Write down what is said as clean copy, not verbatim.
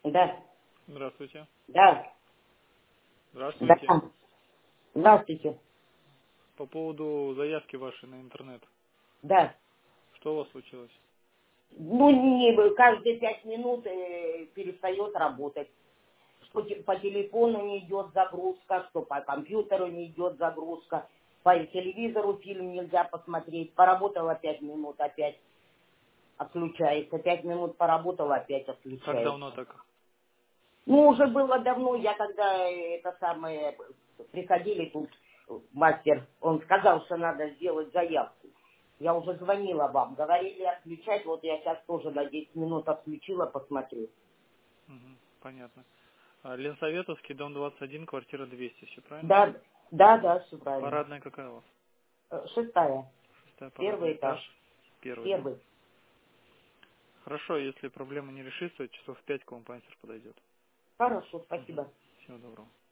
Да, Здравствуйте. да, да. Здравствуйте. Здравствуйте. По поводу заявки вашей на интернет. Да. Что у вас случилось? Ну, каждые 5 минут перестает работать. Что по телефону не идет загрузка, что по компьютеру не идет загрузка, по телевизору фильм нельзя посмотреть. Поработала 5 минут, опять отключается. 5 минут поработала, опять Как давно отключается. так? Ну, уже было давно, я когда приходили тут мастер, он сказал, что надо сделать заявку. Я уже звонила вам, говорили отключать, вот я сейчас тоже на 10 минут отключила, посмотрю. Мгм, понятно. Ленсоветовский, дом 21, квартира 200, все правильно? Да, да, да, все правильно. Парадная какая у вас? 6-я, Шестая, парадный первый этаж. этаж, Первый, да? первый. Хорошо, если проблема не решится, часов в 5 к вам пансер подойдет. Хорошо, Угу. спасибо. Всего доброго.